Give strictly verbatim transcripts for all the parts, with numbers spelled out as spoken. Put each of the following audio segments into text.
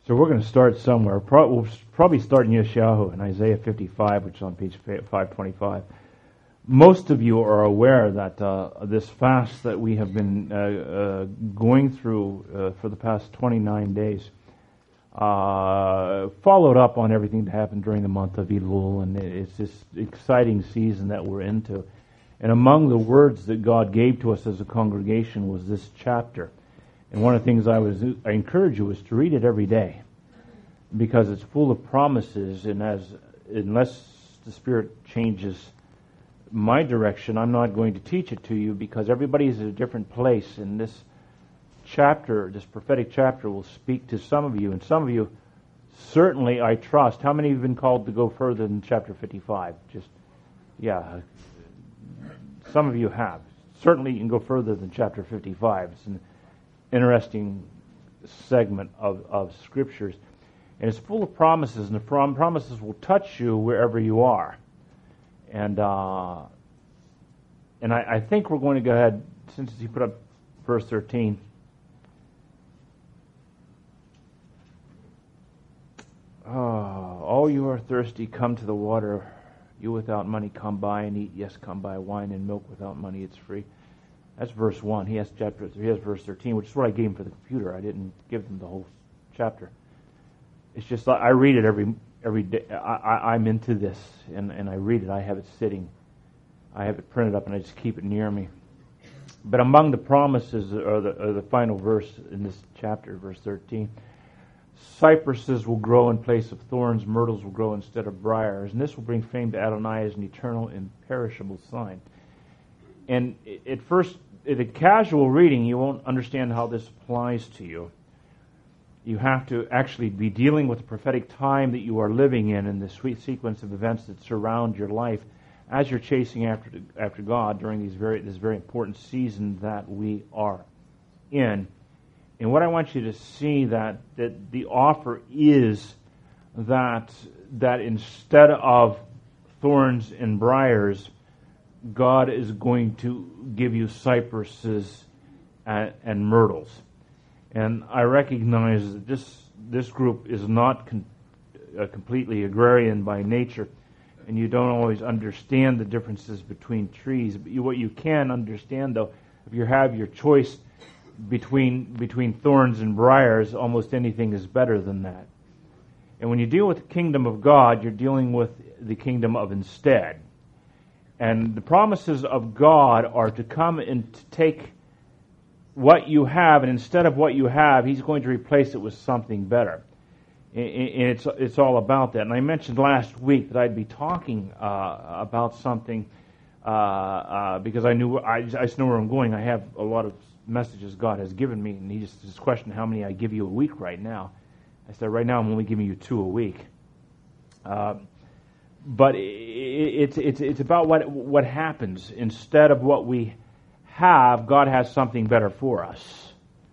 So we're going to start somewhere. Pro- we'll probably start in Yeshayahu in Isaiah fifty-five, which is on page five twenty-five. Most of you are aware that uh, this fast that we have been uh, uh, going through uh, for the past twenty-nine days uh, followed up on everything that happened during the month of Elul, and it's this exciting season that we're into. And among the words that God gave to us as a congregation was this chapter. And one of the things I was I encourage you is to read it every day, because it's full of promises. And as unless the Spirit changes my direction, I'm not going to teach it to you, because everybody is at a different place. And this chapter, this prophetic chapter, will speak to some of you, and some of you certainly, I trust. How many have been called to go further than chapter fifty-five? Just yeah, some of you have. Certainly, you can go further than chapter fifty-five. It's an interesting segment of, of scriptures, and it's full of promises, and the prom- promises will touch you wherever you are. And uh, and I, I think we're going to go ahead, since you put up verse thirteen. Oh, all you are thirsty, come to the water. You without money, come buy and eat. Yes, come buy wine and milk. Without money, it's free. That's verse one. He has chapter. He has verse thirteen, which is what I gave him for the computer. I didn't give them the whole chapter. It's just I read it every every day. I, I, I'm into this, and, and I read it. I have it sitting. I have it printed up, and I just keep it near me. But among the promises, or the, or the final verse in this chapter, verse thirteen, cypresses will grow in place of thorns, myrtles will grow instead of briars, and this will bring fame to Adonai as an eternal, imperishable sign. And at first, at a casual reading, you won't understand how this applies to you. You have to actually be dealing with the prophetic time that you are living in, and the sweet sequence of events that surround your life as you're chasing after after God during these very this very important season that we are in. And what I want you to see that that the offer is that that instead of thorns and briars, God is going to give you cypresses and, and myrtles. And I recognize that this this group is not con, uh, completely agrarian by nature, and you don't always understand the differences between trees. But you, what you can understand, though, if you have your choice between between thorns and briars, almost anything is better than that. And when you deal with the kingdom of God, you're dealing with the kingdom of instead. And the promises of God are to come and to take what you have, and instead of what you have, He's going to replace it with something better. And it's it's all about that. And I mentioned last week that I'd be talking uh, about something uh, uh, because I knew I, I just know where I'm going. I have a lot of messages God has given me, and He just, just questioned how many I give you a week right now. I said, right now I'm only giving you two a week. Uh, but it, it's it's it's about what what happens instead of what we have. God has something better for us,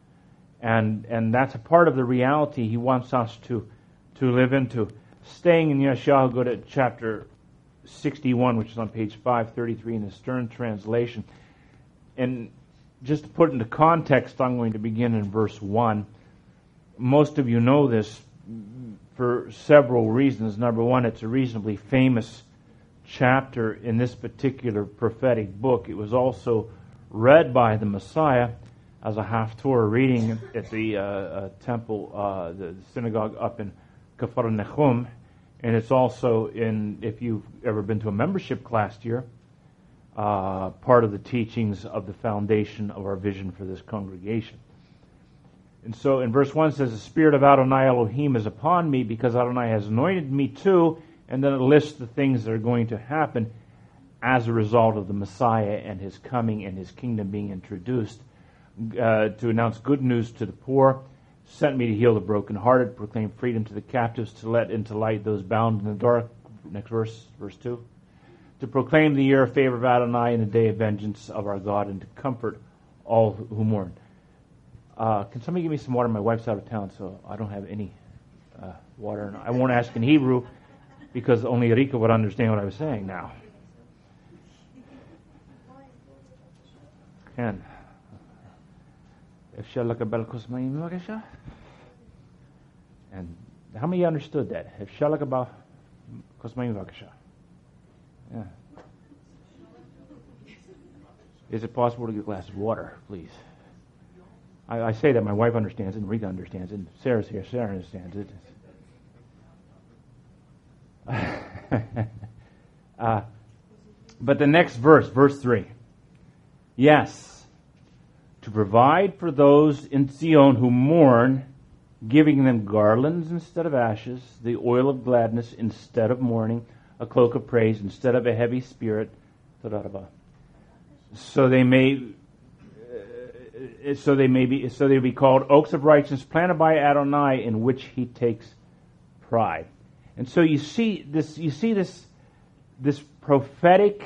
and and that's a part of the reality He wants us to to live into. Staying in Yeshayahu, go to chapter sixty-one, which is on page five thirty-three in the Stern translation. And just to put it into context, I'm going to begin in verse one. Most of you know this for several reasons. Number one, it's a reasonably famous chapter in this particular prophetic book. It was also read by the Messiah as a Haftorah reading at the uh, uh, temple, uh, the synagogue up in Kfar Nechum, and it's also in, if you've ever been to a membership class here, uh, part of the teachings of the foundation of our vision for this congregation. And so in verse one it says, the Spirit of Adonai Elohim is upon me, because Adonai has anointed me too, and then it lists the things that are going to happen as a result of the Messiah and His coming and His kingdom being introduced, uh, to announce good news to the poor, sent me to heal the brokenhearted, proclaim freedom to the captives, to let into light those bound in the dark. Next verse, verse two. To proclaim the year of favor of Adonai and the day of vengeance of our God, and to comfort all who mourn. Uh, can somebody give me some water? My wife's out of town, so I don't have any uh, water. And I won't ask in Hebrew, because only Rika would understand what I was saying now. Ken. אפשר לקבל כוס מים בבקשה? And how many understood that? Yeah. Is it possible to get a glass of water, please? I, I say that my wife understands it, and Rita understands it, and Sarah's here. Sarah understands it. uh, but the next verse, verse three. Yes, to provide for those in Zion who mourn, giving them garlands instead of ashes, the oil of gladness instead of mourning, a cloak of praise instead of a heavy spirit. So they may, uh, so they may be, so they be called oaks of righteousness, planted by Adonai, in which He takes pride. And so you see this, you see this, this prophetic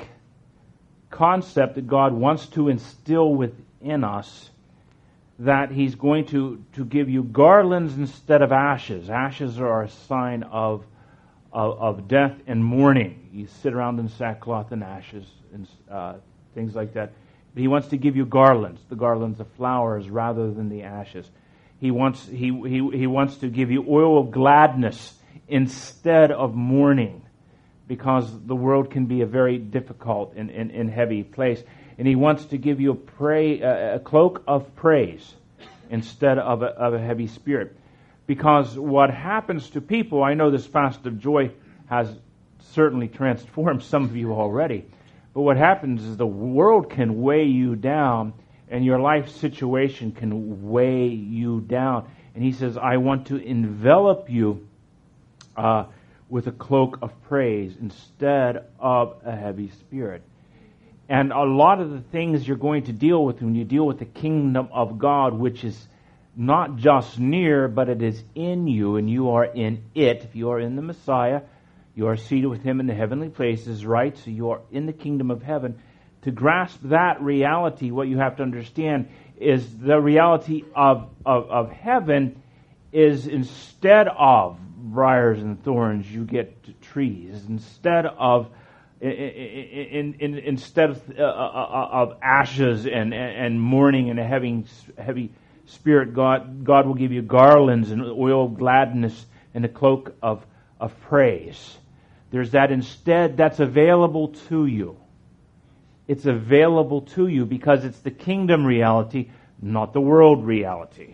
concept that God wants to instill within us, that He's going to, to give you garlands instead of ashes. Ashes are a sign of, of, of death and mourning. You sit around in sackcloth and ashes and uh, things like that. But He wants to give you garlands, the garlands of flowers rather than the ashes. He wants he he he wants to give you oil of gladness instead of mourning, because the world can be a very difficult and, and, and heavy place. And He wants to give you a pray a, a cloak of praise instead of a, of a heavy spirit. Because what happens to people, I know this fast of joy has certainly transformed some of you already. But what happens is the world can weigh you down, and your life situation can weigh you down. And He says, I want to envelop you uh, with a cloak of praise instead of a heavy spirit. And a lot of the things you're going to deal with when you deal with the kingdom of God, which is not just near, but it is in you, and you are in it. If you are in the Messiah, you are seated with Him in the heavenly places, right? So you are in the kingdom of heaven. To grasp that reality, what you have to understand is the reality of, of, of heaven is, instead of briars and thorns, you get trees. Instead of in, in, in, instead of, uh, of ashes and, and mourning and a heavy heavy spirit, God God will give you garlands and oil of gladness and a cloak of of praise. There's that instead that's available to you. It's available to you because it's the kingdom reality, not the world reality.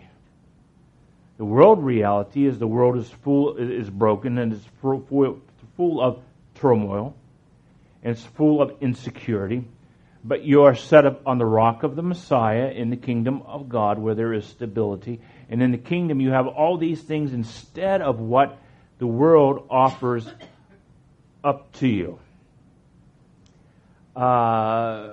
The world reality is the world is full, is broken, and it's full, full of turmoil, and it's full of insecurity. But you are set up on the rock of the Messiah in the kingdom of God, where there is stability. And in the kingdom you have all these things instead of what the world offers up to you. Uh,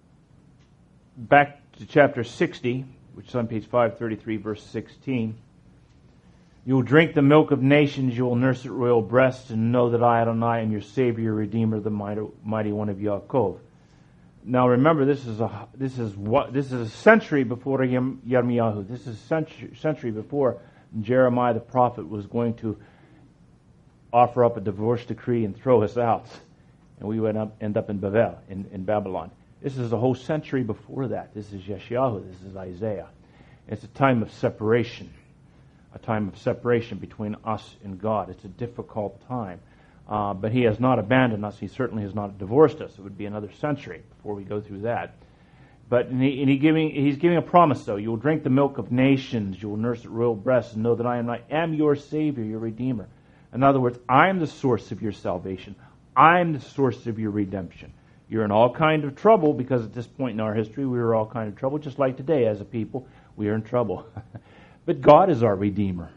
back to chapter sixty, which is on page five thirty-three, verse sixteen. You will drink the milk of nations, you will nurse at royal breasts, and know that I, Adonai, am your Savior, your Redeemer, the mighty, mighty one of Yaakov. Now remember, this is a this is what this is a century before Yirmiyahu. This is a century, century before Jeremiah the prophet was going to offer up a divorce decree and throw us out, and we would up, end up in Babel, in, in Babylon. This is a whole century before that. This is Yeshayahu. This is Isaiah. It's a time of separation, a time of separation between us and God. It's a difficult time. Uh, but He has not abandoned us. He certainly has not divorced us. It would be another century before we go through that. But and he, and he giving, He's giving a promise, though. You will drink the milk of nations. You will nurse at royal breasts and know that I am, I am your Savior, your Redeemer. In other words, I am the source of your salvation. I am the source of your redemption. You're in all kind of trouble because at this point in our history we were all kind of trouble, just like today as a people. We are in trouble. But God is our Redeemer.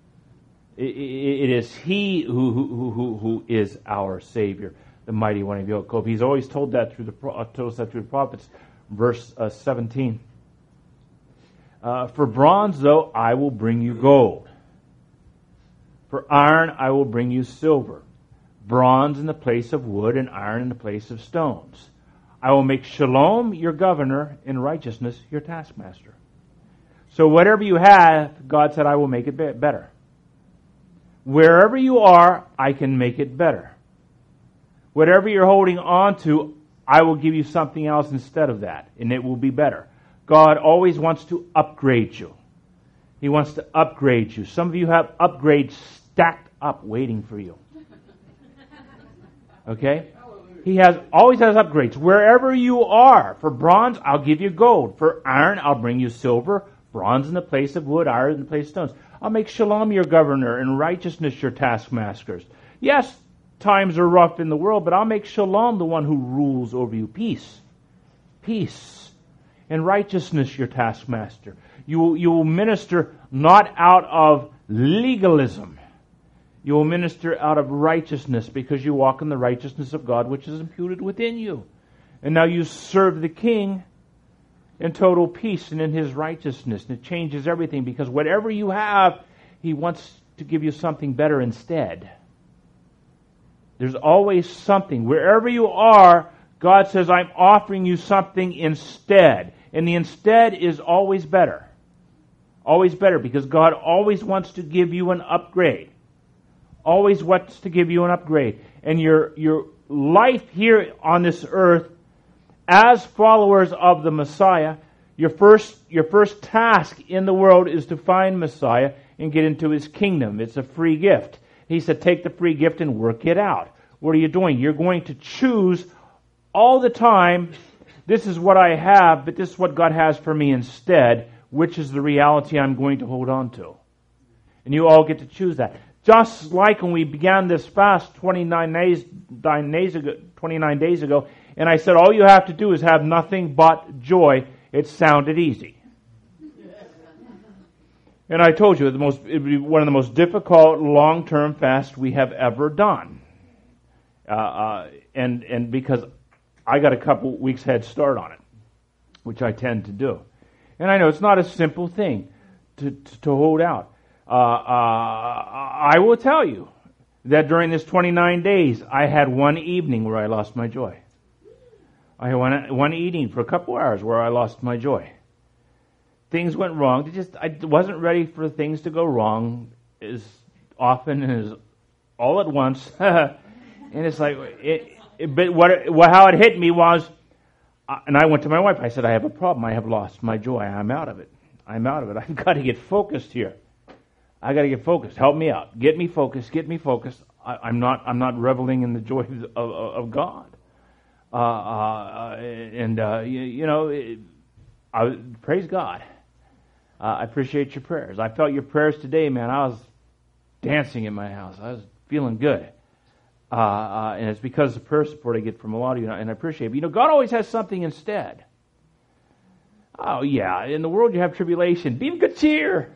It is He who, who, who, who is our Savior, the mighty one of Yaakov. He's always told that through the uh, told us that through the prophets. Verse uh, seventeen. Uh, For bronze, though, I will bring you gold. For iron, I will bring you silver. Bronze in the place of wood, and iron in the place of stones. I will make Shalom your governor, and righteousness your taskmaster. So whatever you have, God said, I will make it better. Wherever you are, I can make it better. Whatever you're holding on to, I will give you something else instead of that, and it will be better. God always wants to upgrade you. He wants to upgrade you. Some of you have upgrades stacked up waiting for you. Okay? He has always has upgrades. Wherever you are, for bronze, I'll give you gold. For iron, I'll bring you silver. Bronze in the place of wood, iron in the place of stones. I'll make shalom your governor and righteousness your taskmasters. Yes, times are rough in the world, but I'll make shalom the one who rules over you. Peace. Peace. And righteousness your taskmaster. You will, you will minister not out of legalism. You will minister out of righteousness because you walk in the righteousness of God which is imputed within you. And now you serve the King in total peace and in His righteousness. And it changes everything because whatever you have, He wants to give you something better instead. There's always something. Wherever you are, God says, I'm offering you something instead. And the instead is always better. Always better because God always wants to give you an upgrade. Always wants to give you an upgrade. And your your life here on this earth, as followers of the Messiah, your first your first task in the world is to find Messiah and get into His kingdom. It's a free gift. He said, take the free gift and work it out. What are you doing? You're going to choose all the time, this is what I have, but this is what God has for me instead, which is the reality I'm going to hold on to. And you all get to choose that. Just like when we began this fast twenty-nine days, days ago, twenty-nine days ago, and I said, all you have to do is have nothing but joy. It sounded easy. And I told you, the most, it would be one of the most difficult long-term fasts we have ever done. Uh, uh, and, and because I got a couple weeks head start on it, which I tend to do. And I know it's not a simple thing to, to, to hold out. Uh, uh, I will tell you that during this twenty-nine days, I had one evening where I lost my joy. I had one, one evening for a couple hours where I lost my joy. Things went wrong. It just I wasn't ready for things to go wrong as often as all at once. And it's like, it, it, but what, what how it hit me was, uh, and I went to my wife. I said, I have a problem. I have lost my joy. I'm out of it. I'm out of it. I've got to get focused here. I got to get focused. Help me out. Get me focused. Get me focused. I, I'm not. I'm not reveling in the joy of, of, of God. Uh, uh, and uh, you, you know, it, I praise God. Uh, I appreciate your prayers. I felt your prayers today, man. I was dancing in my house. I was feeling good, uh, uh, and it's because of the prayer support I get from a lot of you, and I appreciate it. But, you know, God always has something instead. Oh yeah, in the world you have tribulation. Be of good cheer.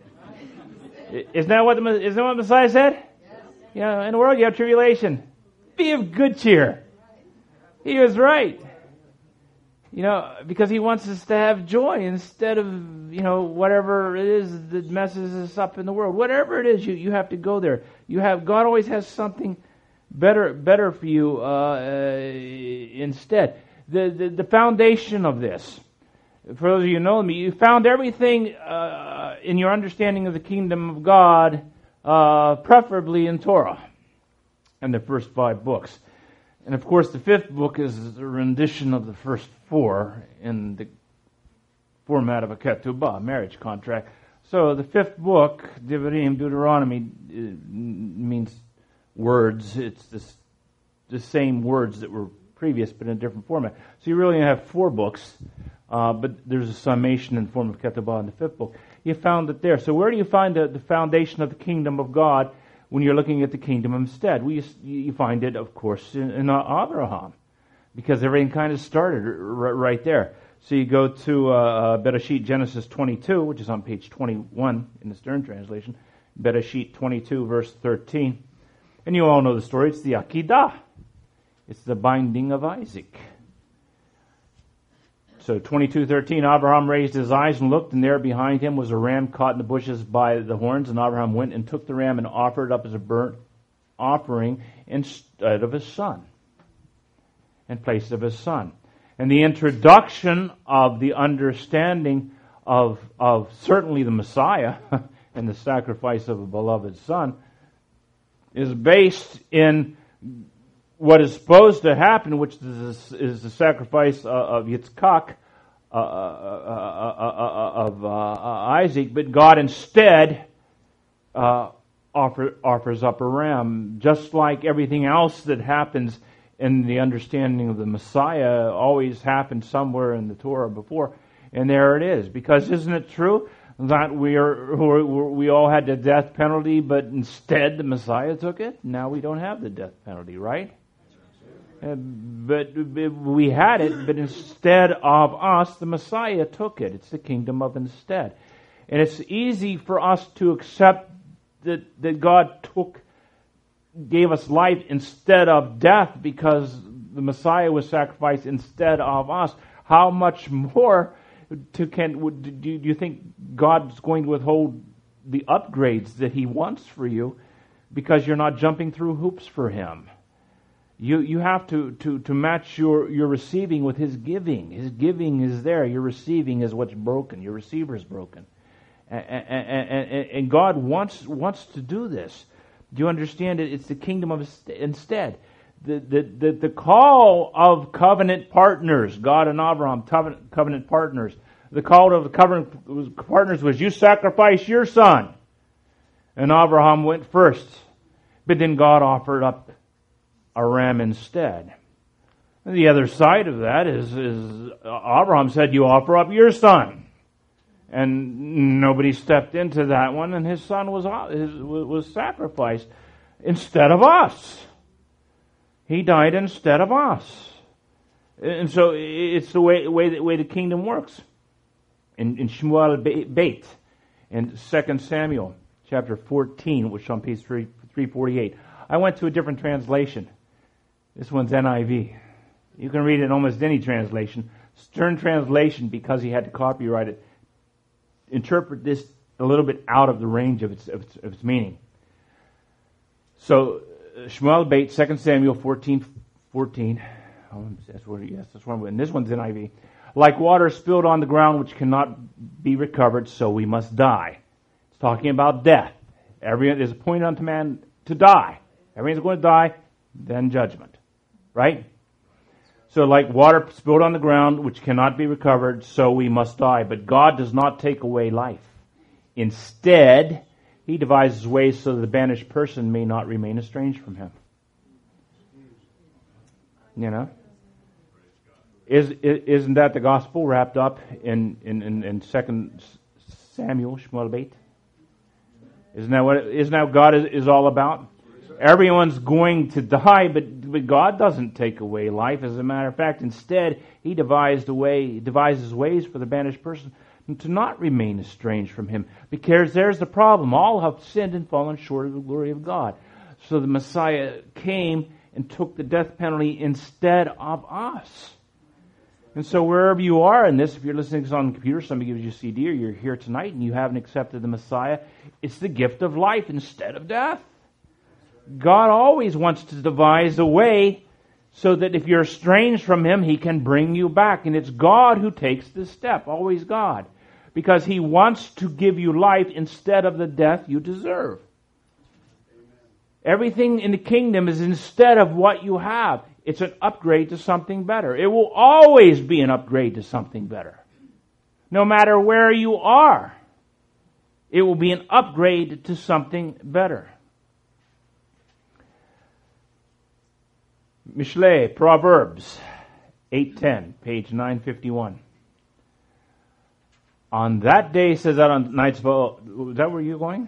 Isn't that what the, isn't that what Messiah said? Yes. Yeah, in the world you have tribulation. Be of good cheer. He was right. You know, because He wants us to have joy instead of, you know, whatever it is that messes us up in the world. Whatever it is, you, you have to go there. You have God always has something better better for you uh, uh, instead. The, the the foundation of this, for those of you who know me, you found everything uh, in your understanding of the kingdom of God, uh, preferably in Torah, and the first five books. And of course, the fifth book is a rendition of the first four in the format of a ketubah, marriage contract. So the fifth book, Devarim, Deuteronomy, means words. It's this, the same words that were previous, but in a different format. So you really have four books, uh, but there's a summation in the form of ketubah in the fifth book. You found it there. So where do you find the, the foundation of the kingdom of God when you're looking at the kingdom instead? Well, you, you find it, of course, in, in Abraham, because everything kind of started right there. So you go to uh, Bereshit Genesis twenty-two, which is on page twenty-one in the Stern translation, Bereshit twenty-two, verse thirteen. And you all know the story. It's the Akedah. It's the binding of Isaac. So twenty-two thirteen, Abraham raised his eyes and looked, and there behind him was a ram caught in the bushes by the horns. And Abraham went and took the ram and offered it up as a burnt offering instead of his son, in place of his son. And the introduction of the understanding of, of certainly the Messiah and the sacrifice of a beloved son is based in what is supposed to happen, which is, is the sacrifice of Yitzchak, uh, uh, uh, uh, of uh, Isaac, but God instead uh, offer, offers up a ram. Just like everything else that happens in the understanding of the Messiah always happened somewhere in the Torah before, and there it is. Because isn't it true that we are we all had the death penalty, but instead the Messiah took it? Now we don't have the death penalty, right? Uh, but we had it, but instead of us, the Messiah took it. It's the kingdom of instead. And it's easy for us to accept that, that God took, gave us life instead of death because the Messiah was sacrificed instead of us. How much more to can do you think God's going to withhold the upgrades that He wants for you because you're not jumping through hoops for Him? You you have to, to, to match your, your receiving with His giving. His giving is there. Your receiving is what's broken. Your receiver is broken. And, and, and, and God wants wants to do this. Do you understand it? It's the kingdom of instead. The, the, the, the call of covenant partners, God and Abraham, covenant, covenant partners. The call of the covenant partners was, you sacrifice your son. And Abraham went first. But then God offered up a ram instead. And the other side of that is, is Abraham said, you offer up your son. And nobody stepped into that one, and his son was, was sacrificed instead of us. He died instead of us. And so it's the way, way, the, way the kingdom works. In, in Shmuel Beit, in Second Samuel, chapter fourteen, which is on page three forty-eight. I went to a different translation. This one's N I V. You can read it in almost any translation. Stern translation, because he had to copyright it, interpret this a little bit out of the range of its, of its, of its meaning. So, Shmuel Beit, Second Samuel fourteen fourteen. Oh, that's what, yes, that's one. And this one's N I V. Like water spilled on the ground which cannot be recovered, so we must die. It's talking about death. Everyone is appointed unto man to die. Everyone's going to die, then judgment. Right? So like water spilled on the ground which cannot be recovered, so we must die. But God does not take away life. Instead, He devises ways so that the banished person may not remain estranged from Him. You know? Is, isn't that the gospel wrapped up in, in, in, in Second Samuel, Shmuel Beit? Isn't that what, isn't that what God is, is all about? Everyone's going to die, but, but God doesn't take away life. As a matter of fact, instead, He devised a way, devises ways for the banished person to not remain estranged from Him. Because there's the problem. All have sinned and fallen short of the glory of God. So the Messiah came and took the death penalty instead of us. And so wherever you are in this, if you're listening to this on the computer, somebody gives you a C D, or you're here tonight and you haven't accepted the Messiah, it's the gift of life instead of death. God always wants to devise a way so that if you're estranged from Him, He can bring you back. And it's God who takes this step, always God. Because He wants to give you life instead of the death you deserve. Everything in the kingdom is instead of what you have. It's an upgrade to something better. It will always be an upgrade to something better. No matter where you are, it will be an upgrade to something better. Mishle, Proverbs eight ten, page nine fifty-one. On that day, says that on nights of, is that where you're going?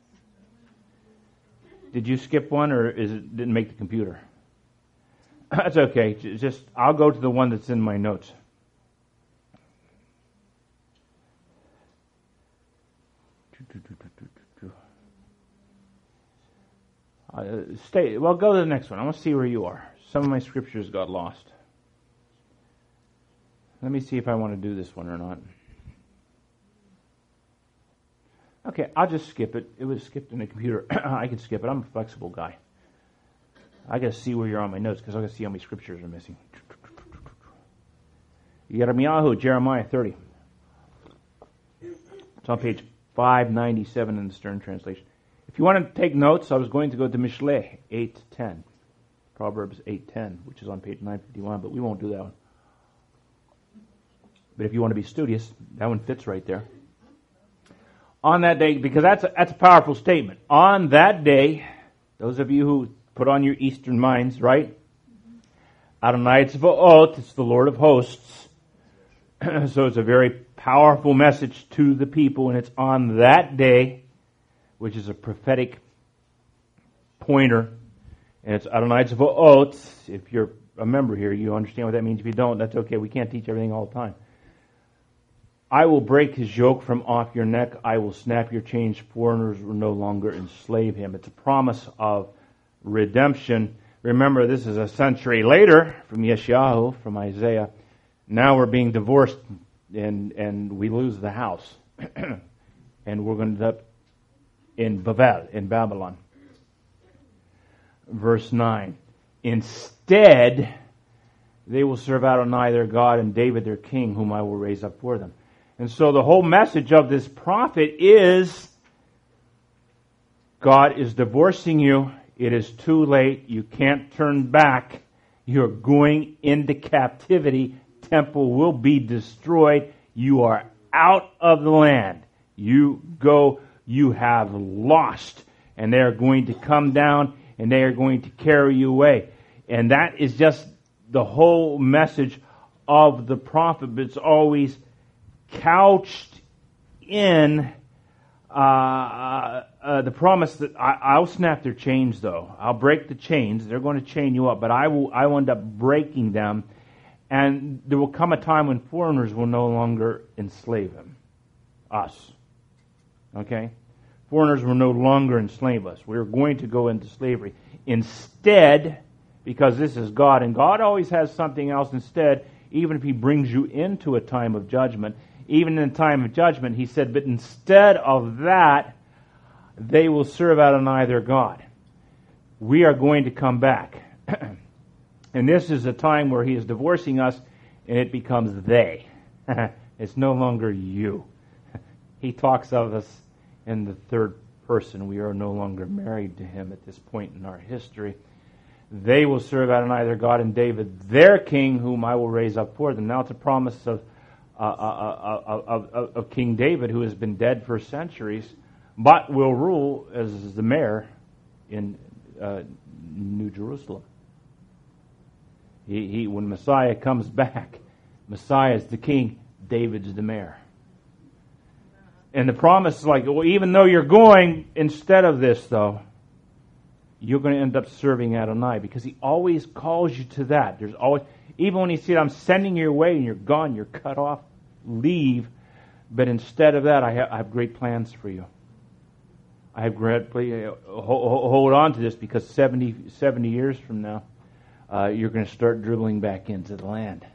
Did you skip one, or is it didn't make the computer? That's okay. Just I'll go to the one that's in my notes. Uh, stay. Well, go to the next one. I want to see where you are. Some of my scriptures got lost. Let me see if I want to do this one or not. Okay, I'll just skip it. It was skipped in the computer. I can skip it. I'm a flexible guy. I got to see where you're on my notes because I got to see how many scriptures are missing. Yirmiyahu, Jeremiah thirty. It's on page five ninety-seven in the Stern Translation. If you want to take notes, I was going to go to Mishle eight ten. Proverbs eight ten, which is on page nine fifty-one, but we won't do that one. But if you want to be studious, that one fits right there. On that day, because that's a, that's a powerful statement. On that day, those of you who put on your Eastern minds, right? Adonai Tzvaot, it's the Lord of hosts. So it's a very powerful message to the people, and it's on that day, which is a prophetic pointer, and it's Adonai Tzvaot. If you're a member here, you understand what that means. If you don't, that's okay. We can't teach everything all the time. I will break his yoke from off your neck. I will snap your chains. Foreigners will no longer enslave him. It's a promise of redemption. Remember, this is a century later from Yeshayahu, from Isaiah. Now we're being divorced, and and we lose the house. And we're going to end up in Babel, in Babylon. Verse nine. Instead, they will serve Adonai their God and David their king, whom I will raise up for them. And so the whole message of this prophet is, God is divorcing you. It is too late. You can't turn back. You're going into captivity. Temple will be destroyed. You are out of the land. You go, you have lost. And they are going to come down and they are going to carry you away. And that is just the whole message of the prophet. But it's always couched in uh, uh, uh, the promise that I, I'll snap their chains, though. I'll break the chains. They're going to chain you up, but I will. I will end up breaking them, and there will come a time when foreigners will no longer enslave them, us. Okay, foreigners will no longer enslave us. We're going to go into slavery instead, because this is God, and God always has something else instead. Even if He brings you into a time of judgment. Even in the time of judgment, He said, but instead of that, they will serve Adonai their God. We are going to come back. And this is a time where He is divorcing us, and it becomes they. It's no longer you. He talks of us in the third person. We are no longer married to Him at this point in our history. They will serve Adonai their God and David their king, whom I will raise up for them. Now it's a promise of Uh, uh, uh, of, of, of King David, who has been dead for centuries, but will rule as the mayor in uh, New Jerusalem. He, he, when Messiah comes back, Messiah is the king, David's the mayor. And the promise is like, well, even though you're going, instead of this, though, you're going to end up serving Adonai, because He always calls you to that. There's always, even when He said, I'm sending you away and you're gone, you're cut off, leave. But instead of that, I have, I have great plans for you. I have great, hold on to this, because seventy, seventy years from now, uh, you're going to start dribbling back into the land.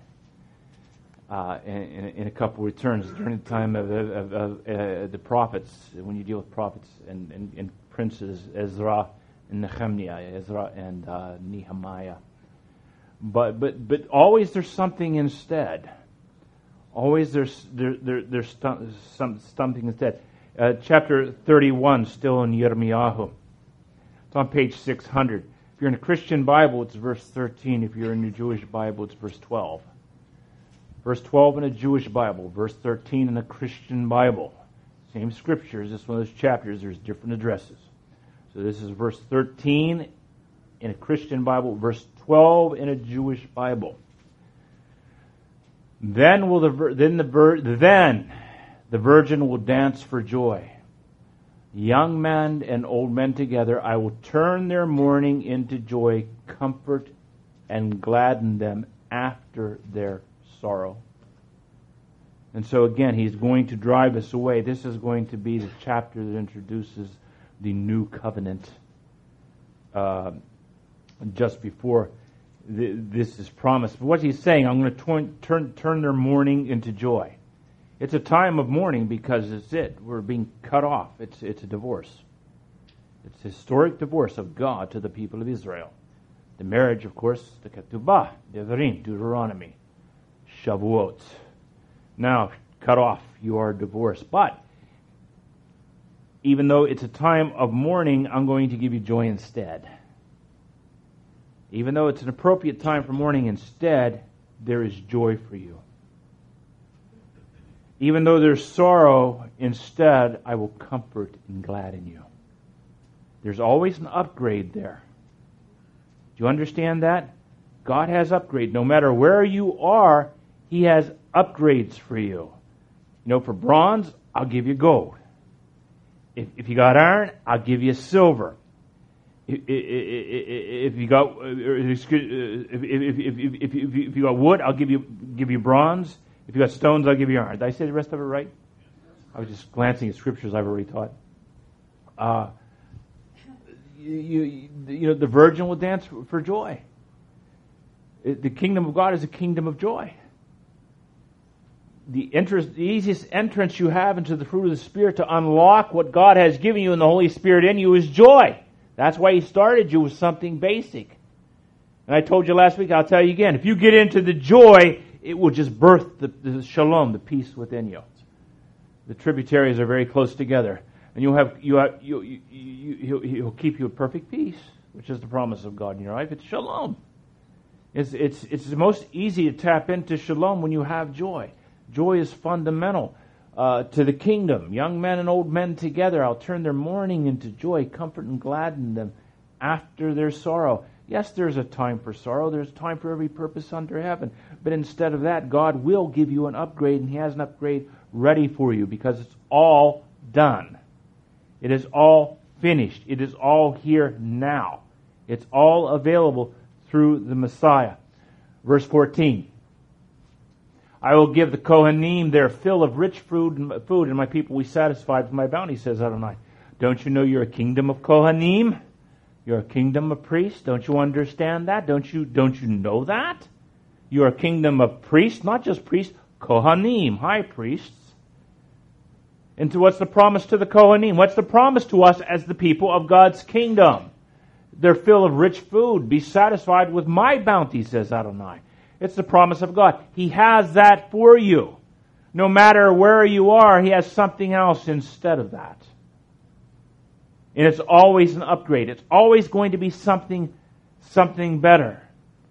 Uh, in, in a couple of returns during the time of, of, of uh, the prophets, when you deal with prophets and, and, and princes, Ezra and Nehemiah, Ezra and uh, Nehemiah. But but but always there's something instead. Always there's there, there there's stu- some something instead. Uh, chapter thirty-one, still in Yirmiyahu. It's on page six hundred. If you're in a Christian Bible, it's verse thirteen. If you're in a Jewish Bible, it's verse twelve. Verse twelve in a Jewish Bible, verse thirteen in a Christian Bible. Same scriptures, just one of those chapters, there's different addresses. So this is verse thirteen in a Christian Bible, verse twelve in a Jewish Bible. Then will the then the then the virgin will dance for joy. Young men and old men together, I will turn their mourning into joy, comfort and gladden them after their sorrow. And so again, He's going to drive us away. This is going to be the chapter that introduces the new covenant. Uh, just before the, this is promised. But what He's saying, I'm going to turn, turn turn their mourning into joy. It's a time of mourning because it's it. We're being cut off. It's it's a divorce. It's a historic divorce of God to the people of Israel. The marriage, of course, the Ketubah, Devarim, Deuteronomy, Shavuot. Now, cut off, you are divorced. But even though it's a time of mourning, I'm going to give you joy instead. Even though it's an appropriate time for mourning, instead, there is joy for you. Even though there's sorrow, instead I will comfort and gladden you. There's always an upgrade there. Do you understand that? God has upgrade. No matter where you are, He has upgrades for you. You know, for bronze, I'll give you gold. If, if you got iron, I'll give you silver. If, if, if you got if, if, if, if, if you got wood, I'll give you give you bronze. If you got stones, I'll give you iron. Did I say the rest of it right? I was just glancing at scriptures I've already taught. Uh, you, you, you know, the virgin will dance for joy. The kingdom of God is a kingdom of joy. The, interest, the easiest entrance you have into the fruit of the Spirit to unlock what God has given you and the Holy Spirit in you is joy. That's why He started you with something basic. And I told you last week, I'll tell you again, if you get into the joy, it will just birth the, the shalom, the peace within you. The tributaries are very close together. And you'll have, you have, you, you, you, he'll, he'll keep you at perfect peace, which is the promise of God in your life. It's shalom. It's, it's, it's the most easy to tap into shalom when you have joy. Joy is fundamental uh, to the kingdom. Young men and old men together, I'll turn their mourning into joy, comfort and gladden them after their sorrow. Yes, there's a time for sorrow. There's a time for every purpose under heaven. But instead of that, God will give you an upgrade, and He has an upgrade ready for you because it's all done. It is all finished. It is all here now. It's all available through the Messiah. Verse fourteen. I will give the Kohanim their fill of rich food, and food, and my people will be satisfied with my bounty, says Adonai. Don't you know you're a kingdom of Kohanim? You're a kingdom of priests. Don't you understand that? Don't you, don't you know that? You're a kingdom of priests, not just priests, Kohanim, high priests. And to what's the promise to the Kohanim? What's the promise to us as the people of God's kingdom? Their fill of rich food. Be satisfied with my bounty, says Adonai. It's the promise of God. He has that for you. No matter where you are, He has something else instead of that. And it's always an upgrade. It's always going to be something, something better.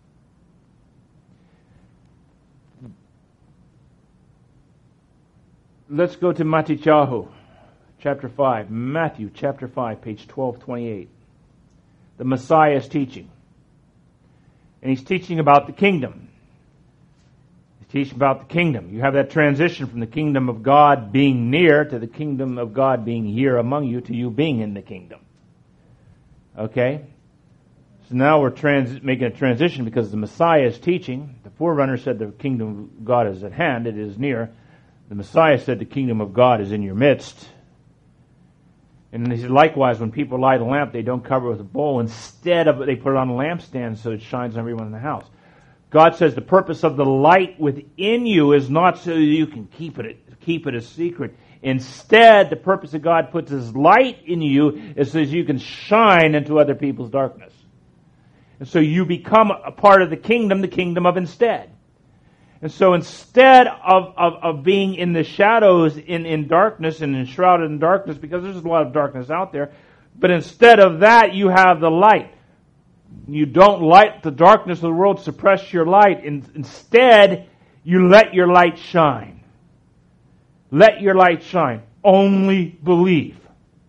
Let's go to Matityahu, chapter five. Matthew, chapter five, page twelve twenty-eight. The Messiah is teaching. And He's teaching about the kingdom. Teach about the kingdom. You have that transition from the kingdom of God being near to the kingdom of God being here among you to you being in the kingdom. Okay? So now we're trans- making a transition because the Messiah is teaching. The forerunner said the kingdom of God is at hand. It is near. The Messiah said the kingdom of God is in your midst. And then he said, likewise, when people light a lamp, they don't cover it with a bowl. Instead of it, they put it on a lampstand so it shines on everyone in the house. God says the purpose of the light within you is not so you can keep it keep it a secret. Instead, the purpose of God puts His light in you is so you can shine into other people's darkness. And so you become a part of the kingdom, the kingdom of instead. And so instead of, of, of being in the shadows, in, in darkness and enshrouded in darkness, because there's a lot of darkness out there, but instead of that, you have the light. You don't light the darkness of the world, suppress your light. In, instead, you let your light shine. Let your light shine. Only believe.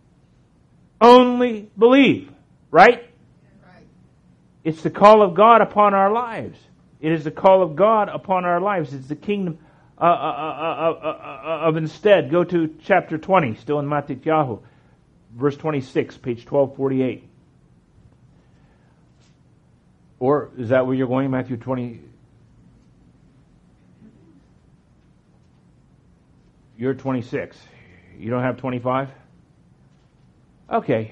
Only believe. Right? Right. It's the call of God upon our lives. It is the call of God upon our lives. It's the kingdom uh, uh, uh, uh, uh, of instead. Go to chapter twenty, still in Matityahu, verse twenty-six, page twelve forty-eight. Or is that where you're going, Matthew twenty? You're twenty-six. You don't have twenty-five? Okay.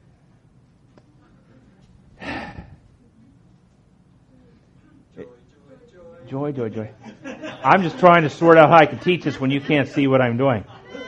Joy, joy, joy. I'm just trying to sort out how I can teach this when you can't see what I'm doing.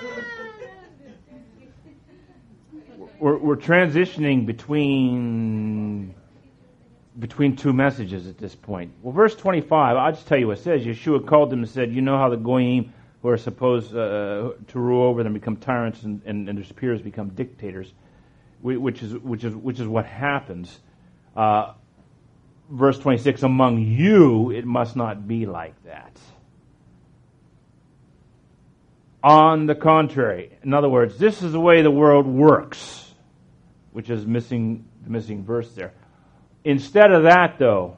We're, we're transitioning between between two messages at this point. Well, verse twenty-five, I'll just tell you what it says. Yeshua called them and said, you know how the Goyim who are supposed uh, to rule over them become tyrants and, and, and their peers become dictators, which is which is which is what happens. Uh, verse twenty-six, among you it must not be like that. On the contrary. In other words, this is the way the world works, which is missing the missing verse there. Instead of that, though,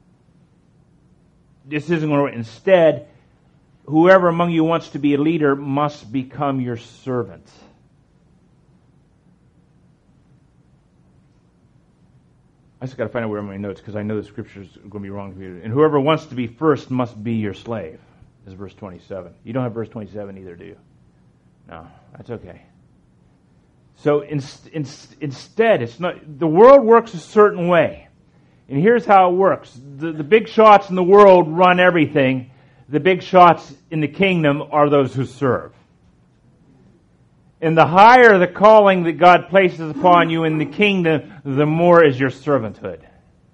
this isn't going to work. Instead, whoever among you wants to be a leader must become your servant. I just got to find out where are my notes because I know the scripture is going to be wrong. And whoever wants to be first must be your slave. Is verse twenty-seven. You don't have verse twenty-seven either, do you? No, that's okay. So in, in, instead, it's not the world works a certain way. And here's how it works. The, the big shots in the world run everything. The big shots in the kingdom are those who serve. And the higher the calling that God places upon you in the kingdom, the more is your servanthood.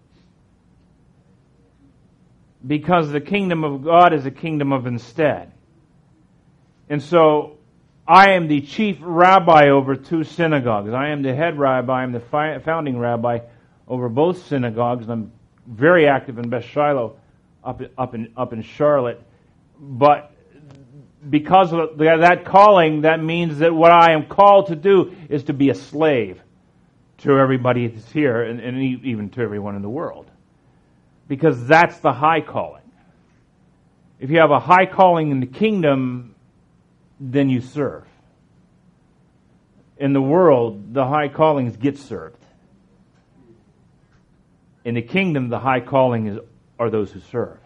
Because the kingdom of God is a kingdom of instead. And so, I am the chief rabbi over two synagogues. I am the head rabbi, I'm the fi- founding rabbi over both synagogues, and I'm very active in Beth Shiloh up, up, in, up in Charlotte. But because of that calling, that means that what I am called to do is to be a slave to everybody that's here, and, and even to everyone in the world. Because that's the high calling. If you have a high calling in the kingdom, then you serve. In the world, the high callings get served. In the kingdom, the high calling is are those who serve.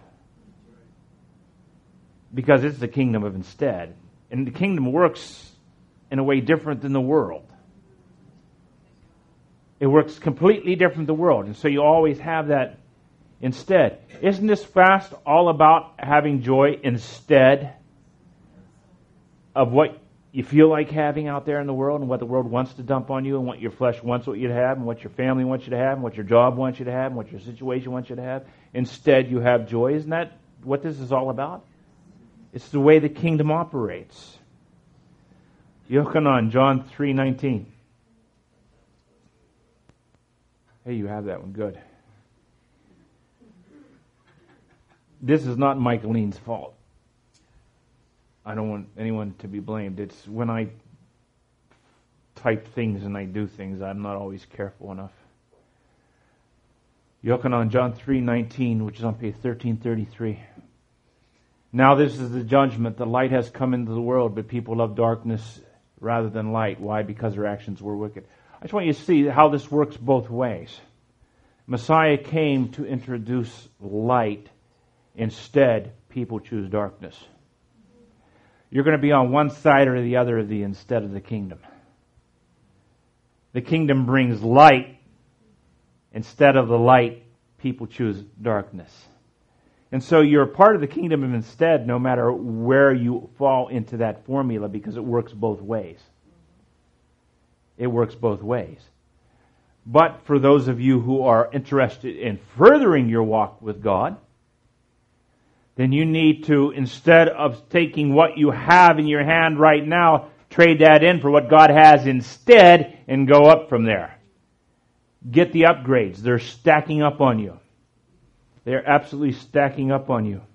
Because it's the kingdom of instead. And the kingdom works in a way different than the world. It works completely different than the world. And so you always have that instead. Isn't this fast all about having joy instead of what you feel like having out there in the world and what the world wants to dump on you and what your flesh wants what you to have and what your family wants you to have and what your job wants you to have and what your situation wants you to have? Instead, you have joy. Isn't that what this is all about? It's the way the kingdom operates. Yochanan, John three nineteen. Hey, you have that one. Good. This is not Michaeline's fault. I don't want anyone to be blamed. It's when I type things and I do things, I'm not always careful enough. Yochanan, John three nineteen, which is on page thirteen thirty-three. Now this is the judgment. The light has come into the world, but people love darkness rather than light. Why? Because their actions were wicked. I just want you to see how this works both ways. Messiah came to introduce light. Instead, people choose darkness. You're going to be on one side or the other of the instead of the kingdom. The kingdom brings light. Instead of the light, people choose darkness. And so you're part of the kingdom of instead no matter where you fall into that formula because it works both ways. It works both ways. But for those of you who are interested in furthering your walk with God, then you need to, instead of taking what you have in your hand right now, trade that in for what God has instead and go up from there. Get the upgrades. They're stacking up on you. They're absolutely stacking up on you.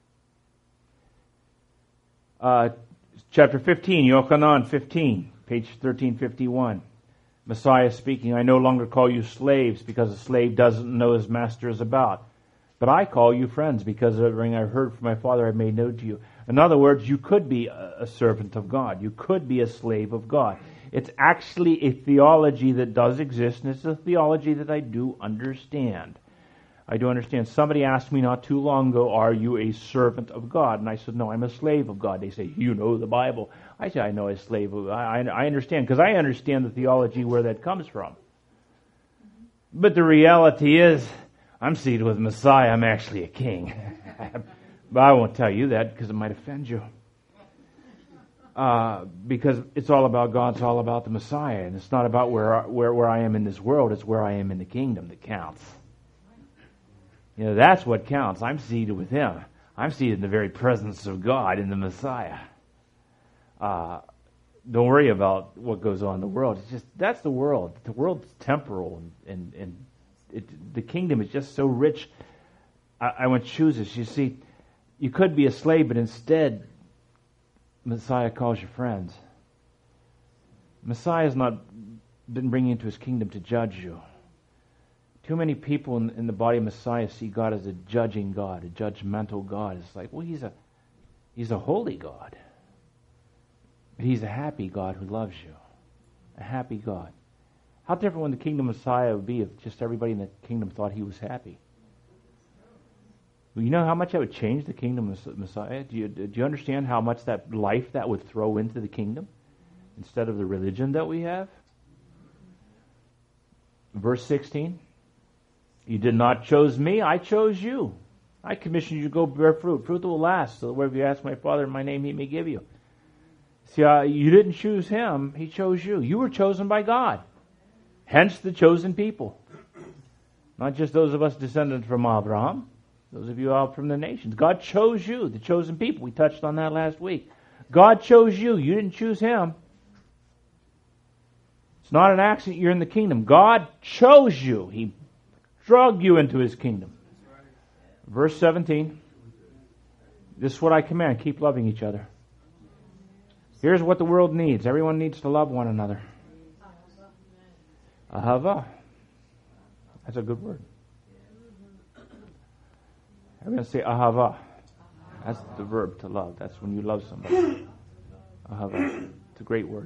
Uh, chapter fifteen, Yochanan fifteen, page thirteen fifty-one. Messiah speaking, I no longer call you slaves because a slave doesn't know his master is about. But I call you friends because of everything I've heard from my Father I've made known to you. In other words, you could be a servant of God. You could be a slave of God. It's actually a theology that does exist, and it's a theology that I do understand. I do understand. Somebody asked me not too long ago, are you a servant of God? And I said, no, I'm a slave of God. They say, you know the Bible. I say, I know a slave of God. I, I understand, because I understand the theology where that comes from. But the reality is, I'm seated with Messiah. I'm actually a king. But I won't tell you that because it might offend you. Uh, because it's all about God. It's all about the Messiah. And it's not about where, where, where I am in this world. It's where I am in the kingdom that counts. You know, that's what counts. I'm seated with Him. I'm seated in the very presence of God in the Messiah. Uh, don't worry about what goes on in the world. It's just, that's the world. The world's temporal and, and, and It, the kingdom is just so rich. I, I want to choose this. You see, you could be a slave, but instead, Messiah calls you friends. Messiah has not been bringing you into his kingdom to judge you. Too many people in, in the body of Messiah see God as a judging God, a judgmental God. It's like, well, he's a he's a holy God. But he's a happy God who loves you. A happy God. How different would the kingdom of Messiah would be if just everybody in the kingdom thought he was happy? Well, you know how much that would change the kingdom of Messiah? Do you, do you understand how much that life that would throw into the kingdom instead of the religion that we have? Verse sixteen. You did not choose me, I chose you. I commissioned you to go bear fruit, fruit that will last, so that wherever you ask my Father in my name, he may give you. See, uh, you didn't choose him, he chose you. You were chosen by God. Hence the chosen people. Not just those of us descended from Abraham, those of you out from the nations. God chose you, the chosen people. We touched on that last week. God chose you. You didn't choose him. It's not an accident you're in the kingdom. God chose you. He drug you into his kingdom. Verse seventeen. This is what I command. Keep loving each other. Here's what the world needs. Everyone needs to love one another. Ahava. That's a good word. Everyone say ahava. That's the verb to love. That's when you love somebody. Ahava. It's a great word.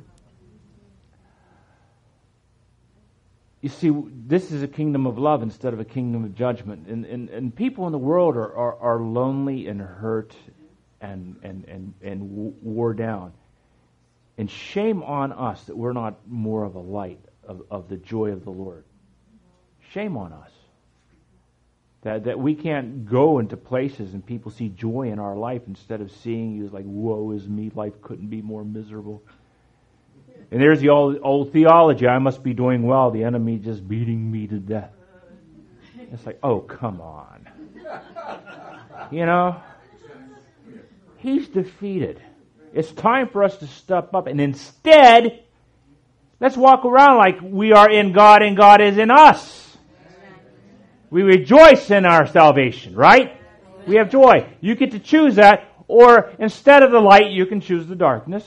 You see, this is a kingdom of love instead of a kingdom of judgment. And, and, and people in the world are, are, are lonely and hurt and, and, and, and wore down. And shame on us that we're not more of a light of, of the joy of the Lord. Shame on us. That, that we can't go into places and people see joy in our life instead of seeing you as like, woe is me, life couldn't be more miserable. And there's the old, old theology, I must be doing well, the enemy just beating me to death. It's like, oh, come on. You know? He's defeated. It's time for us to step up and instead, let's walk around like we are in God and God is in us. We rejoice in our salvation, right? We have joy. You get to choose that, or instead of the light, you can choose the darkness.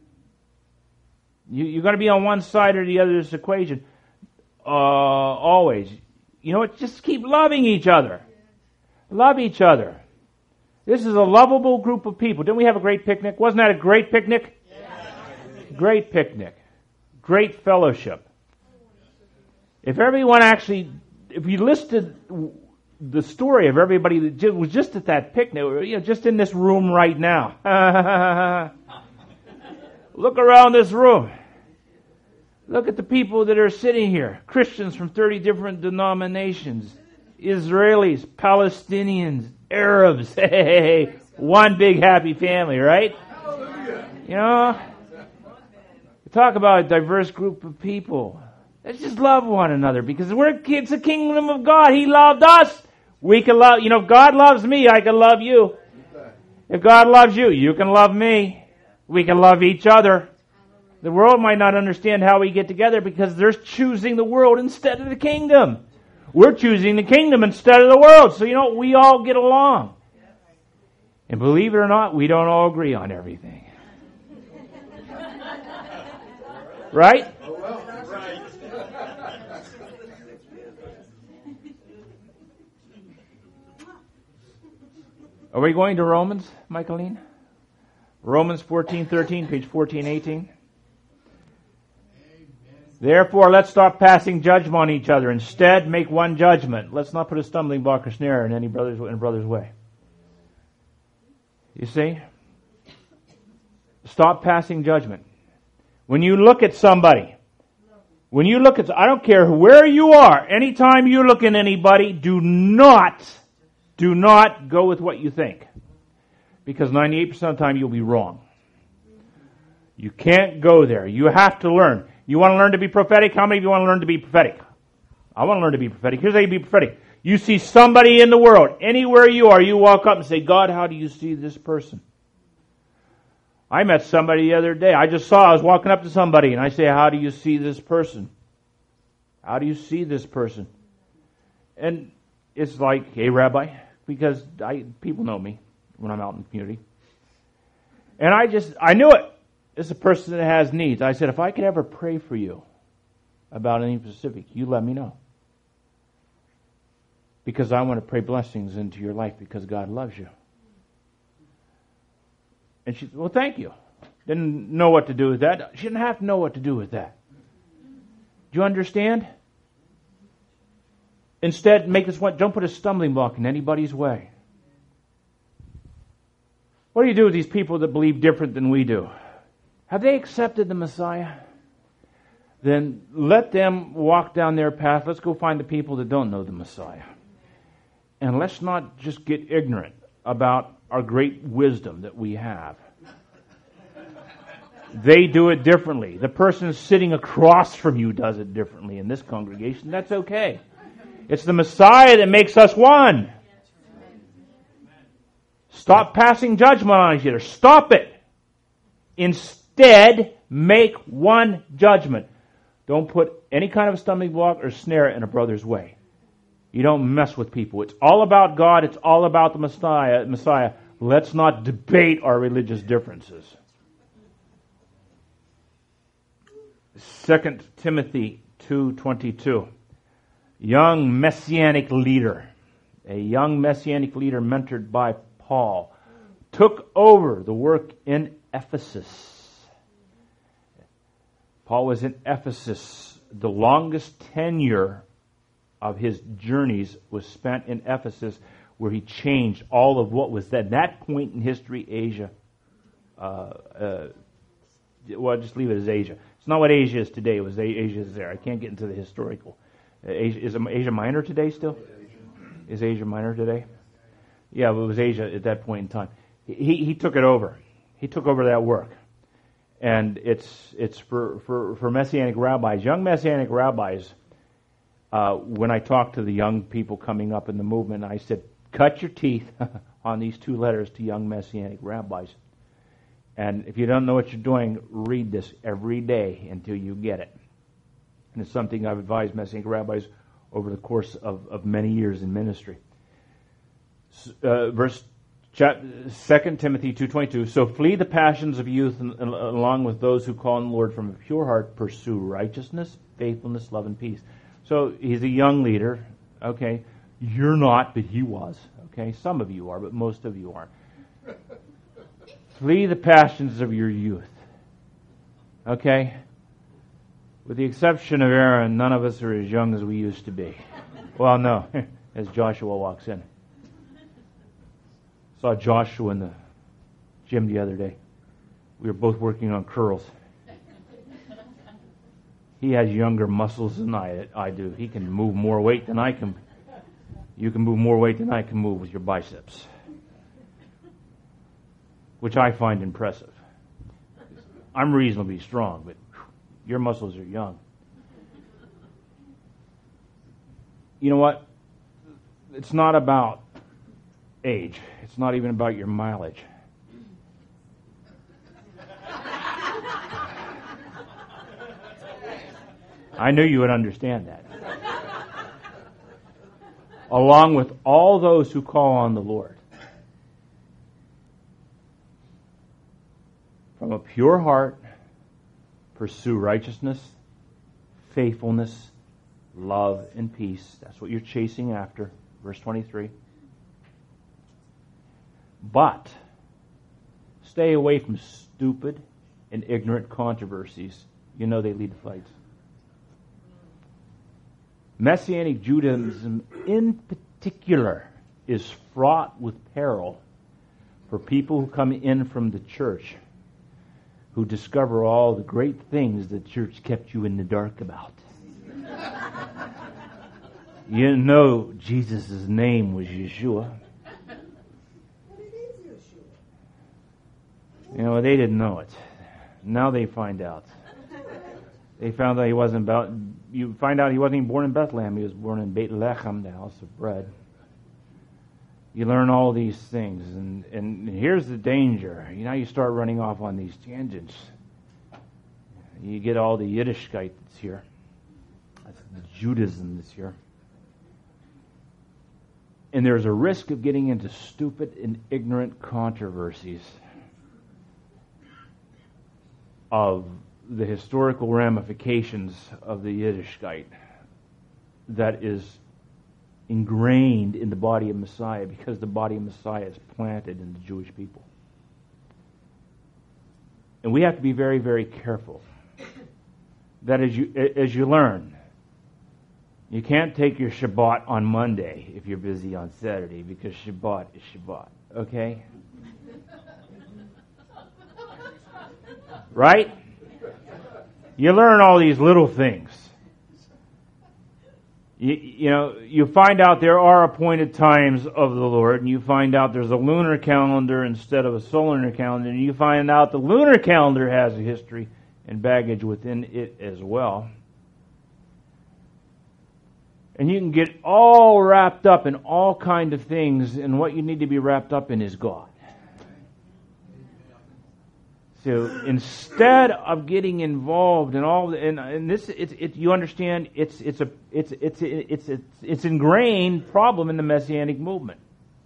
You, you're going to be on one side or the other of this equation. Uh, always. You know what? Just keep loving each other. Love each other. This is a lovable group of people. Didn't we have a great picnic? Wasn't that a great picnic? Yes. Great picnic. Great fellowship. If everyone actually, if you listed the story of everybody that was just at that picnic, you know, just in this room right now. Look around this room. Look at the people that are sitting here. Christians from thirty different denominations. Israelis, Palestinians, Arabs. Hey, one big happy family, right? You know, talk about a diverse group of people. Let's just love one another because we're it's the kingdom of God. He loved us. We can love, you know, if God loves me, I can love you. If God loves you, you can love me. We can love each other. The world might not understand how we get together because they're choosing the world instead of the kingdom. We're choosing the kingdom instead of the world. So, you know, we all get along. And believe it or not, we don't all agree on everything. Right? Are we going to Romans, Michaeline? Romans fourteen thirteen, page fourteen eighteen. Therefore, let's stop passing judgment on each other. Instead, make one judgment. Let's not put a stumbling block or snare in any brother's in brother's way. You see? Stop passing judgment. When you look at somebody, when you look at, I don't care where you are, anytime you look at anybody, do not, do not go with what you think. Because ninety-eight percent of the time you'll be wrong. You can't go there. You have to learn. You want to learn to be prophetic? How many of you want to learn to be prophetic? I want to learn to be prophetic. Here's how you be prophetic. You see somebody in the world, anywhere you are, you walk up and say, God, how do you see this person? I met somebody the other day. I just saw, I was walking up to somebody and I say, how do you see this person? How do you see this person? And it's like, hey, Rabbi, because I people know me when I'm out in the community. And I just, I knew it. It's a person that has needs. I said, if I could ever pray for you about any specific, you let me know. Because I want to pray blessings into your life because God loves you. And she said, well, thank you. Didn't know what to do with that. She didn't have to know what to do with that. Do you understand? Instead, make this one, don't put a stumbling block in anybody's way. What do you do with these people that believe different than we do? Have they accepted the Messiah? Then let them walk down their path. Let's go find the people that don't know the Messiah. And let's not just get ignorant about our great wisdom that we have. They do it differently. The person sitting across from you does it differently in this congregation. That's okay. It's the Messiah that makes us one. Stop passing judgment on each other. Stop it. Instead, make one judgment. Don't put any kind of stumbling block or snare in a brother's way. You don't mess with people. It's all about God. It's all about the Messiah. Messiah. Let's not debate our religious differences. Second Timothy two twenty-two. Young Messianic leader. A young Messianic leader mentored by Paul took over the work in Ephesus. Paul was in Ephesus. The longest tenure of his journeys was spent in Ephesus, where he changed all of what was at that point in history Asia. Uh, uh, well, just leave it as Asia. It's not what Asia is today. It was Asia is there. I can't get into the historical. Uh, Asia, is Asia Minor today still? Is Asia Minor today? Yeah, but it was Asia at that point in time. He he took it over. He took over that work. And it's it's for, for, for Messianic rabbis, young Messianic rabbis. Uh, when I talked to the young people coming up in the movement, I said, cut your teeth on these two letters to young Messianic rabbis. And if you don't know what you're doing, read this every day until you get it. And it's something I've advised Messianic rabbis over the course of, of many years in ministry. Uh, verse Second Timothy two twenty-two. So flee the passions of youth, and, and along with those who call on the Lord from a pure heart, pursue righteousness, faithfulness, love, and peace. So he's a young leader. Okay, you're not, but he was. Okay, some of you are, but most of you aren't. Flee the passions of your youth. Okay? With the exception of Aaron, none of us are as young as we used to be. Well, no, as Joshua walks in. Saw Joshua in the gym the other day. We were both working on curls. He has younger muscles than I, I do. He can move more weight than I can. You can move more weight than I can move with your biceps, which I find impressive. I'm reasonably strong, but your muscles are young. You know what? It's not about age. It's not even about your mileage. I knew you would understand that. Along with all those who call on the Lord. From a pure heart, pursue righteousness, faithfulness, love, and peace. That's what you're chasing after. Verse twenty-three. But stay away from stupid and ignorant controversies. You know they lead to fights. Messianic Judaism in particular is fraught with peril for people who come in from the church, who discover all the great things the church kept you in the dark about. You didn't know Jesus' name was Yeshua. You know, they didn't know it. Now they find out. They found out he wasn't about, you find out he wasn't even born in Bethlehem. He was born in Beit Lechem, the house of bread. You learn all these things, and, and here's the danger. You know, you start running off on these tangents. You get all the Yiddishkeit that's here. That's the Judaism that's here. And there's a risk of getting into stupid and ignorant controversies. of the historical ramifications of the Yiddishkeit that is ingrained in the body of Messiah, because the body of Messiah is planted in the Jewish people. And we have to be very, very careful that as you as you learn, you can't take your Shabbat on Monday if you're busy on Saturday, because Shabbat is Shabbat, okay? Right? You learn all these little things. You, you know, you find out there are appointed times of the Lord, and you find out there's a lunar calendar instead of a solar calendar, and you find out the lunar calendar has a history and baggage within it as well. And you can get all wrapped up in all kinds of things, and what you need to be wrapped up in is God. So instead of getting involved in all, and, and this, it's, it, you understand, it's it's a it's it's it's it's it's ingrained problem in the Messianic movement.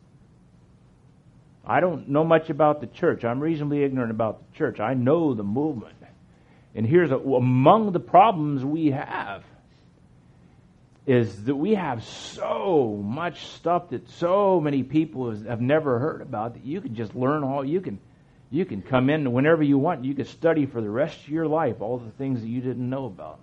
I don't know much about the church. I'm reasonably ignorant about the church. I know the movement, and here's a, among the problems we have is that we have so much stuff that so many people have never heard about that you can just learn all you can. You can come in whenever you want. You can study for the rest of your life all the things that you didn't know about.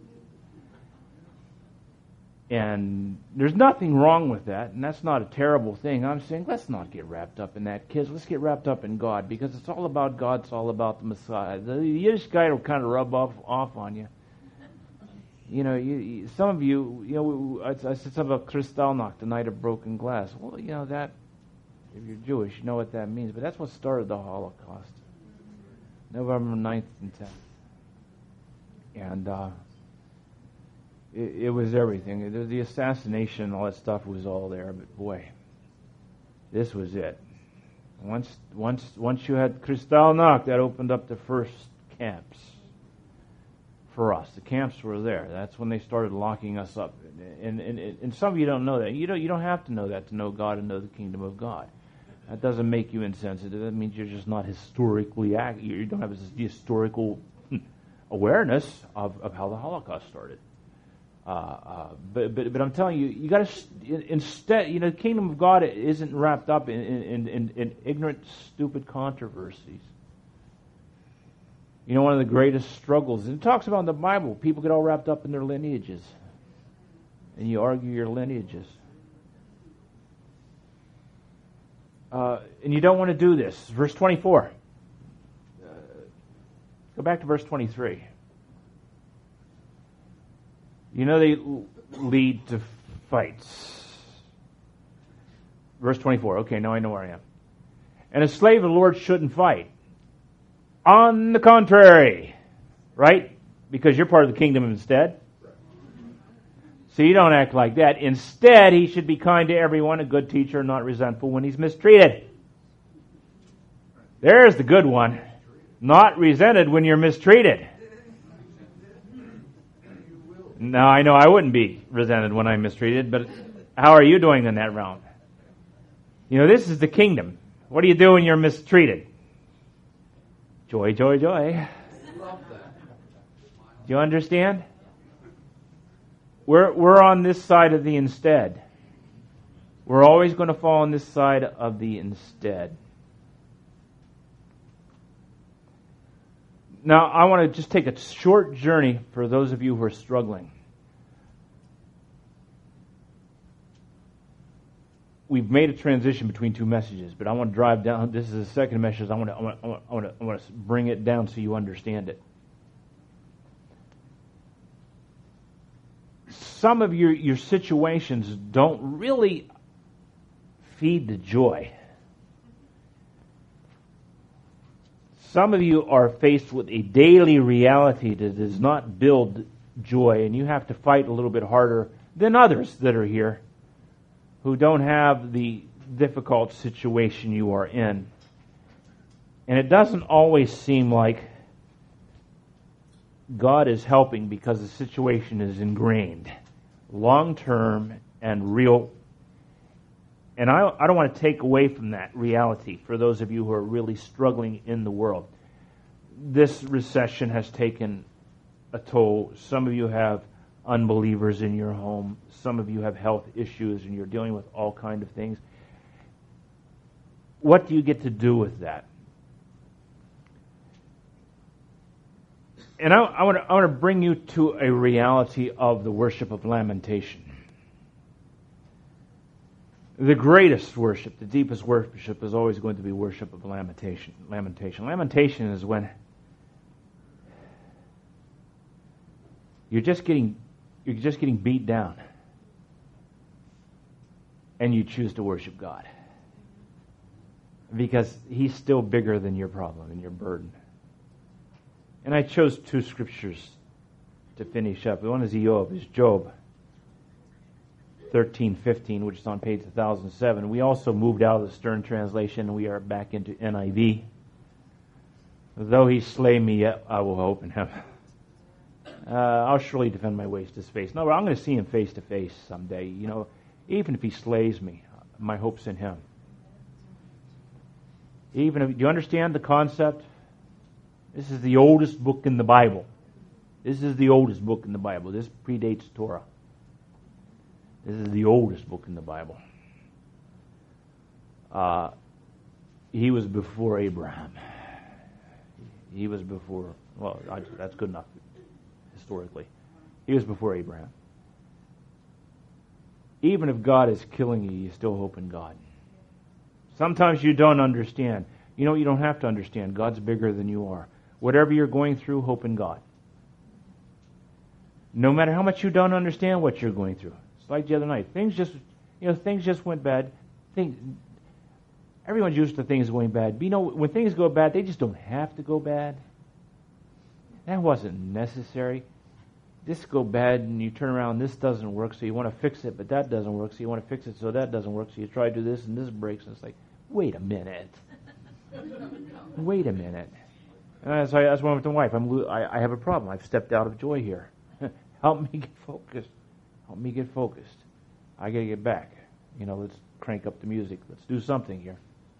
And there's nothing wrong with that, and that's not a terrible thing. I'm saying let's not get wrapped up in that, kids. Let's get wrapped up in God, because it's all about God. It's all about the Messiah. The Yiddish guy will kind of rub off, off on you. You know, you, you, some of you, you know, I, I said something about Kristallnacht, the night of broken glass. Well, you know, that, if you're Jewish, you know what that means. But that's what started the Holocaust. November ninth and tenth. And uh, it, it was everything. The, the assassination and all that stuff was all there. But boy, this was it. Once once, once you had Kristallnacht, that opened up the first camps for us. The camps were there. That's when they started locking us up. And, and, and some of you don't know that. You don't, you don't have to know that to know God and know the kingdom of God. That doesn't make you insensitive. That means you're just not historically accurate. You don't have a historical awareness of, of how the Holocaust started. Uh, uh, but, but but I'm telling you, you got to instead. You know, the kingdom of God isn't wrapped up in in, in, in ignorant, stupid controversies. You know, one of the greatest struggles, and it talks about in the Bible, people get all wrapped up in their lineages, and you argue your lineages. Uh, and you don't want to do this. Verse twenty-four. Uh, go back to verse twenty-three. You know they lead to fights. Verse twenty-four. Okay, now I know where I am. And a slave of the Lord shouldn't fight. On the contrary. Right? Because you're part of the kingdom instead. So you don't act like that. Instead, he should be kind to everyone, a good teacher, not resentful when he's mistreated. There's the good one. Not resented when you're mistreated. Now, I know I wouldn't be resented when I'm mistreated, but how are you doing in that realm? You know, this is the kingdom. What do you do when you're mistreated? Joy, joy, joy. Do you understand? We're we're on this side of the instead. We're always going to fall on this side of the instead. Now, I want to just take a short journey for those of you who are struggling. We've made a transition between two messages, but I want to drive down. This is the second message. I want to I want to, I want to, I want to bring it down so you understand it. Some of your, your situations don't really feed the joy. Some of you are faced with a daily reality that does not build joy, and you have to fight a little bit harder than others that are here who don't have the difficult situation you are in. And it doesn't always seem like God is helping because the situation is ingrained, long-term and real. And I, I don't want to take away from that reality for those of you who are really struggling in the world. this recession has taken a toll. Some of you have unbelievers in your home. Some of you have health issues and you're dealing with all kinds of things. What do you get to do with that? And I, I want to I want to bring you to a reality of the worship of lamentation. The greatest worship, the deepest worship, is always going to be worship of lamentation. Lamentation. Lamentation is when you're just getting you're just getting beat down, and you choose to worship God because He's still bigger than your problem and your burden. And I chose two scriptures to finish up. One is Job, is Job thirteen fifteen, which is on page one thousand seven. We also moved out of the Stern Translation, and we are back into N I V. Though he slay me, yet I will hope in him. Uh, I'll surely defend my ways to his face. No, but I'm going to see him face to face someday. You know, even if he slays me, my hope's in him. Even if, do you understand the concept? This is the oldest book in the Bible. This is the oldest book in the Bible. This predates Torah. This is the oldest book in the Bible. Uh, he was before Abraham. He was before, well, that's good enough historically. He was before Abraham. Even if God is killing you, you still hope in God. Sometimes you don't understand. You know, you don't have to understand. God's bigger than you are. Whatever you're going through, hope in God. No matter how much you don't understand what you're going through. It's like the other night. Things just, you know, things just went bad. Things, everyone's used to things going bad. But you know, when things go bad, they just don't have to go bad. That wasn't necessary. This go bad, and you turn around, this doesn't work, so you want to fix it, but that doesn't work, so you want to fix it, so that doesn't work, so you try to do this, and this breaks, and it's like, wait a minute. Wait a minute. And that's why, that's why I'm with the wife. I'm, I, I have a problem. I've stepped out of joy here. Help me get focused. Help me get focused. I got to get back. You know, let's crank up the music. Let's do something here.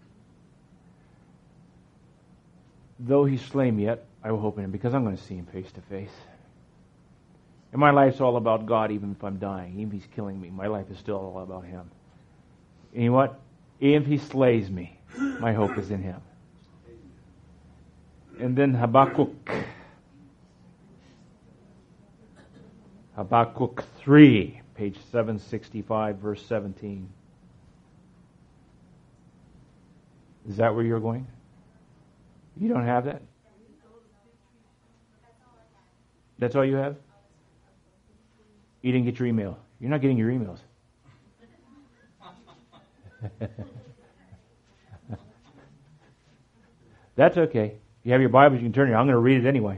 Though he slay me yet, I will hope in him, because I'm going to see him face to face. And my life's all about God, even if I'm dying. Even if he's killing me, my life is still all about him. And you know what? Even if he slays me, my hope is in him. And then Habakkuk. Habakkuk three, page seven sixty-five, verse seventeen. Is that where you're going? You don't have that? That's all you have? You didn't get your email. You're not getting your emails. That's okay. You have your Bibles, you can turn it. I'm going to read it anyway.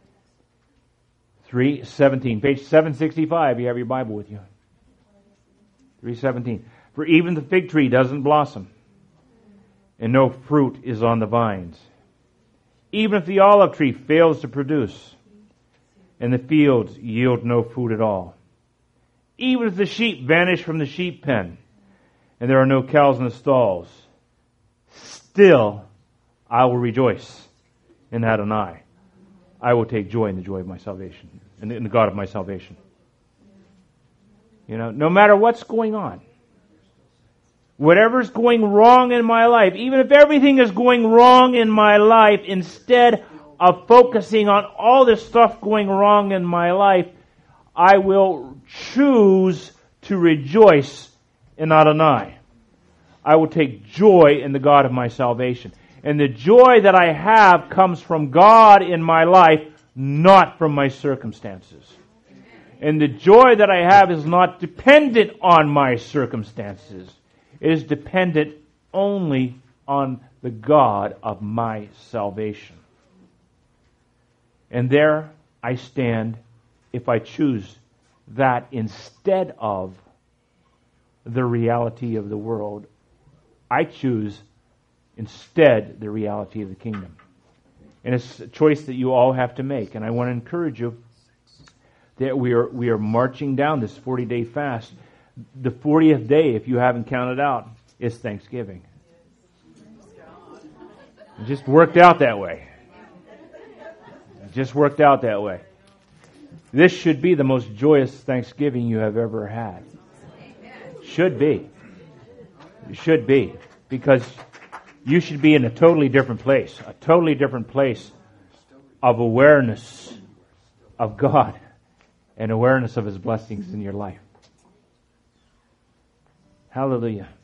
three seventeen, page seven sixty-five. You have your Bible with you. three seventeen. For even the fig tree doesn't blossom, and no fruit is on the vines. Even if the olive tree fails to produce, and the fields yield no food at all. Even if the sheep vanish from the sheep pen, and there are no cows in the stalls, still I will rejoice in Adonai. I will take joy in the joy of my salvation, and in the God of my salvation. You know, no matter what's going on, whatever's going wrong in my life, even if everything is going wrong in my life, instead of focusing on all this stuff going wrong in my life, I will choose to rejoice in Adonai. I will take joy in the God of my salvation. And the joy that I have comes from God in my life, not from my circumstances. And the joy that I have is not dependent on my circumstances. It is dependent only on the God of my salvation. And there I stand if I choose that instead of the reality of the world. I choose instead the reality of the kingdom. And it's a choice that you all have to make. And I want to encourage you that we are we are marching down this forty-day fast. The fortieth day, if you haven't counted out, is Thanksgiving. It just worked out that way. Just worked out that way. This should be the most joyous Thanksgiving you have ever had. Should be. It should be. Because you should be in a totally different place. A totally different place of awareness of God and awareness of His blessings in your life. Hallelujah.